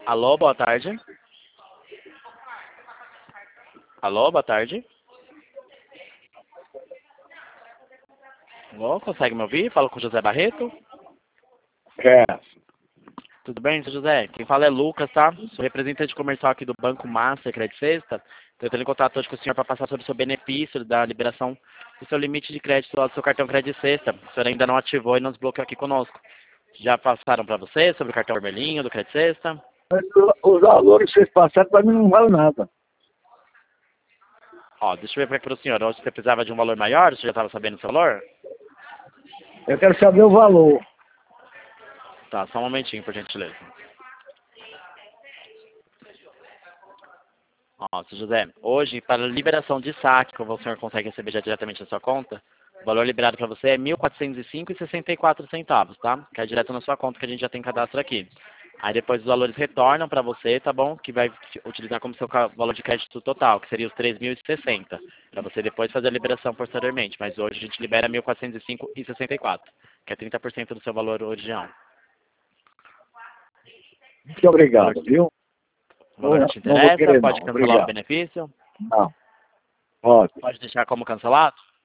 Alô, boa tarde. Alô, boa tarde. Alô, consegue me ouvir? Falo com o José Barreto. É. Tudo bem, seu José? Quem fala é Lucas, tá? Sou representante comercial aqui do Banco Master Credit Sexta. Estou entrando em contato hoje com o senhor para passar sobre o seu benefício da liberação do seu limite de crédito do seu cartão Credit Sexta. O senhor ainda não ativou e não desbloqueou aqui conosco. Já passaram para você sobre o cartão vermelhinho do Credit Sexta? Mas os valores que vocês passaram para mim não valem nada. Ó, deixa eu ver para o senhor. Hoje você precisava de um valor maior? Você já estava sabendo o seu valor? Eu quero saber o valor. Tá, só um momentinho, por gentileza. Ó, seu José, hoje, para liberação de saque, como o senhor consegue receber já diretamente na sua conta, o valor liberado para você é R$ 1.405,64, tá? Que é direto na sua conta que a gente já tem cadastro aqui. Aí depois os valores retornam para você, tá bom? Que vai utilizar como seu valor de crédito total, que seria os 3.060, para você depois fazer a liberação posteriormente. Mas hoje a gente libera 1.405,64, que é 30% do seu valor original. Muito obrigado, viu? O valor não te Não vou interessa? querer, Pode não. cancelar o Obrigado. benefício? Não. Pode. Pode deixar como cancelado?